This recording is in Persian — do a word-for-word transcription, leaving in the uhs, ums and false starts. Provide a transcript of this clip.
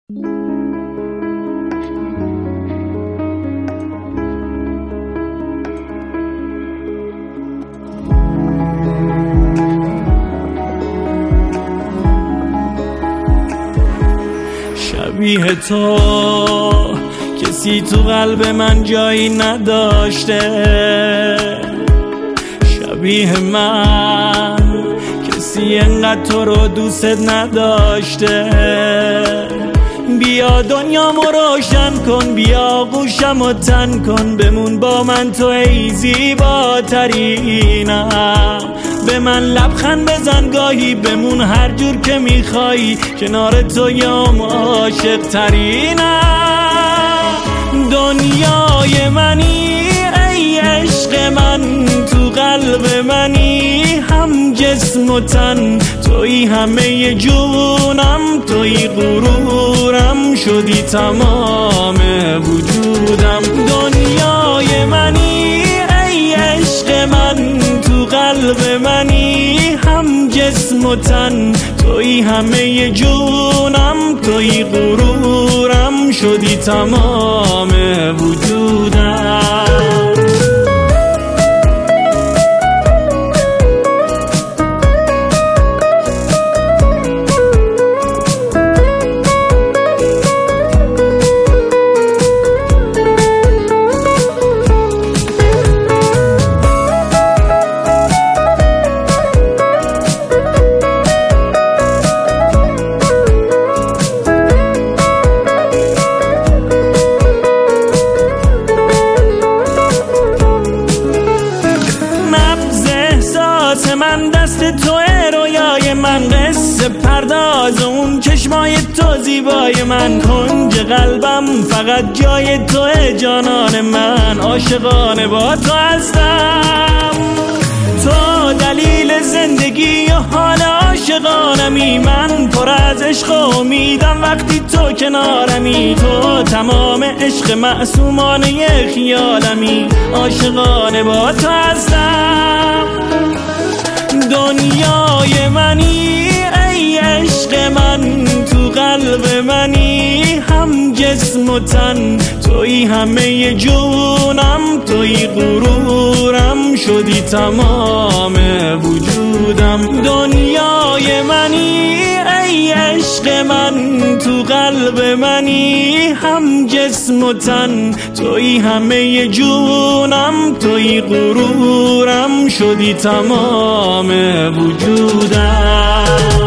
شبیه تو کسی تو قلب من جایی نداشته، شبیه من کسی انقدر تو رو دوست نداشته. بیا دنیامو روشن کن، بیا گوشمو تن کن، بمون با من تو ای زیباترینم. به من لبخند بزن گاهی، بمون هر جور که میخوایی، کنار تو یام عاشق ترینم. دنیای منی ای عشق من، تو قلب منی هم جسم و تن، توی همه جونم، توی غرورم، شدی تمام وجودم. دنیای منی ای عشق من، تو قلب منی هم جسم و تن، توی همه جونم، توی غرورم، شدی تمام وجودم. من دست توه، رویای من قصه پرداز، اون چشمای تو زیبای من، کنج قلبم فقط جای توه. جانان من عاشقانه با تو هستم، تو دلیل زندگی و حال عاشقانمی. من پر از عشق و امیدم وقتی تو کنارمی، تو تمام عشق معصومانه خیالمی، عاشقانه با تو هستم. دنیای منی ای عشق من، تو قلب منی هم جسم و تن، توی همه جونم، توی غرورم، شدی تمام وجودم. دنیای منی ای عشق من، تو قلب منی هم جسم و تن، توی همه جونم، توی غرورم، شدی تمام وجودم.